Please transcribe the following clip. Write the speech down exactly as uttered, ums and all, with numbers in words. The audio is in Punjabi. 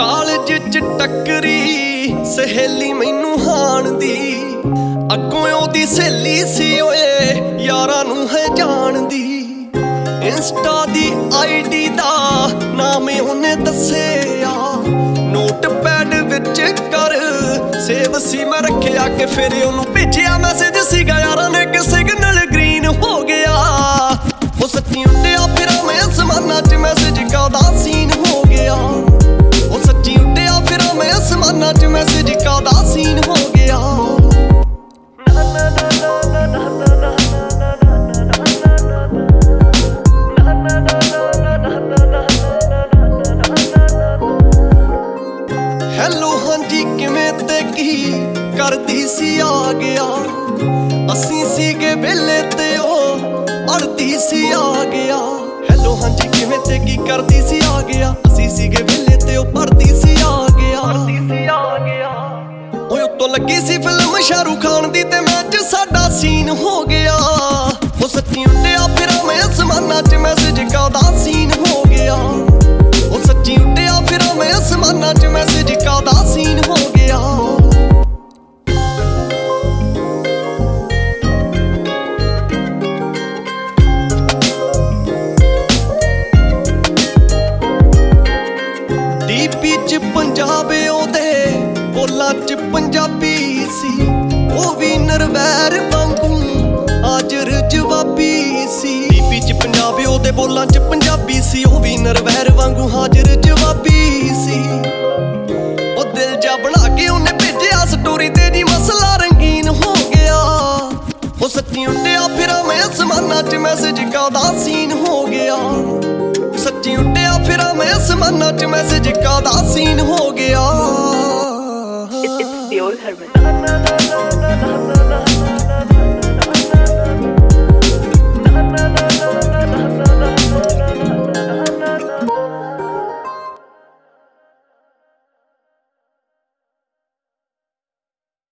ਕਾਲਜ ਚ ਟੱਕਰੀ ਸਹੇਲੀ ਮੈਨੂੰ ਹਾਣ ਦੀ, ਅੱਗੋਂ ਉਹਦੀ ਸਹੇਲੀ ਸੀ ਓਏ ਯਾਰਾਂ ਨੂੰ ਹੈ ਜਾਣਦੀ। ਇੰਸਟਾ ਦੀ ਆਈਡੀ ਦਾ ਨਾਮ ਉਹਨੇ ਦੱਸਿਆ, ਨੋਟ ਪੈਡ ਵਿੱਚ ਕਰ ਸੇਵ ਸੀ ਮੈਂ ਰੱਖਿਆ ਕਿ ਫਿਰ ਉਹਨੂੰ ਭੇਜਿਆ ਮੈਸੇਜ ਸੀਗਾ ਯਾਰਾਂ ਨੇ ਕਿ ਸਿਗਨਲ ਗ੍ਰੀਨ ਹੋ ਗਿਆ। ਉਹ ਸੱਚੀ ਉੱਡਿਆ ਫਿਰ ਮੈਂ ਅਸਮਾਨਾਂ ਚ ਮੈਸੇਜ ਕਾਦਾ ਸੀਨ ਹੋ ਗਿਆ। ਉਹ ਸੱਚੀ ਉੱਡਿਆ ਫਿਰ ਮੈਂ ਅਸਮਾਨਾਂ ਚ ਮੈਸੇਜ ਕਾਦਾ ਸੀਨ ਹੋ ਗਿਆ। ਹੈਲੋ ਹਾਂਜੀ ਕਿਵੇਂ ਤੇ ਕੀ ਕਰਦੀ ਸੀ ਆ ਗਿਆ, ਅਸੀਂ ਸੀਗੇ ਵਿਹਲੇ ਤੇ ਉਹ ਅੜਦੀ ਸੀ ਆ ਗਿਆ। ਹੈਲੋ ਹਾਂਜੀ ਕਿਵੇਂ ਤੇ ਕੀ ਕਰਦੀ ਸੀ ਆ ਗਿਆ, ਅਸੀਂ ਸੀਗੇ ਵਿਹਲੇ ਤੇ ਉਹ ਪੜਦੀ ਸੀ ਆ ਗਿਆ। ਓਏ ਉੱਤੋਂ ਲੱਗੀ ਸੀ ਫਿਲਮ ਸ਼ਾਹਰੁਖ ਖਾਨ ਦੀ ਤੇ ਮੈਚ ਸਾਡਾ ਸੀਨ ਹੋ ਗਿਆ। ਉਹ ਸੱਚੀ ਉੱਡਿਆ ਫਿਰ ਮੈਂ ਅਸਮਾਨਾਂ ਚ ਮੈਸੇਜ ਕਾਦਾ ਸੀਨ ਹੋ ਗਿਆ। ਉਹ ਸੱਚੀ ਉੱਡਿਆ ਫਿਰ ਮੈਂ ਅਸਮਾਨਾਂ ਚ ਮੈਸੇਜ ਕਾਦਾ ਸੀਨ ਹੋ ਗਿਆ। ਡੀਪੀ ਚ ਪੰਜਾਬ ਉਹਦੇ ਬੋਲਾਂ ਚ ਪੰਜਾਬੀ ਸੀ, ਉਹ ਵੀ ਨਰਵੈਰ ਵਾਂਗੂ ਹਾਜ਼ਰ ਜਵਾਬੀ ਸੀ। ਡੀਪੀ ਚ ਪੰਜਾਬ ਉਹਦੇ ਬੋਲਾਂ ਚ ਪੰਜਾਬੀ ਸੀ, ਉਹ ਵੀ ਨਰਵੈਰ ਵਾਂਗੂ ਹਾਜ਼ਰ ਜਵਾਬੀ ਸੀ। ਉਹ ਦਿਲ ਜਾ ਬਣਾ ਕੇ ਉਹਨੇ ਭੇਜਿਆ ਸਟੋਰੀ ਤੇ ਜੀ ਮਸਲਾ ਰੰਗੀਨ ਹੋ ਗਿਆ। ਉਹ ਸੱਚੀ ਉੱਡਿਆ ਫਿਰ ਮੈਂ ਅਸਮਾਨਾਂ ਚ ਮੈਸੇਜ ਕਾਦਾ ਸੀਨ ਹੋ ਗਿਆ। ਸੱਚੀ ਉੱਡਿਆ ਫਿਰ ਮੈਂ ਅਸਮਾਨਾਂ ਚ ਮੈਸੇਜ ਕਾਦਾ ਸੀਨ ਹੋ ਗਿਆ। It's, it's the old Herman.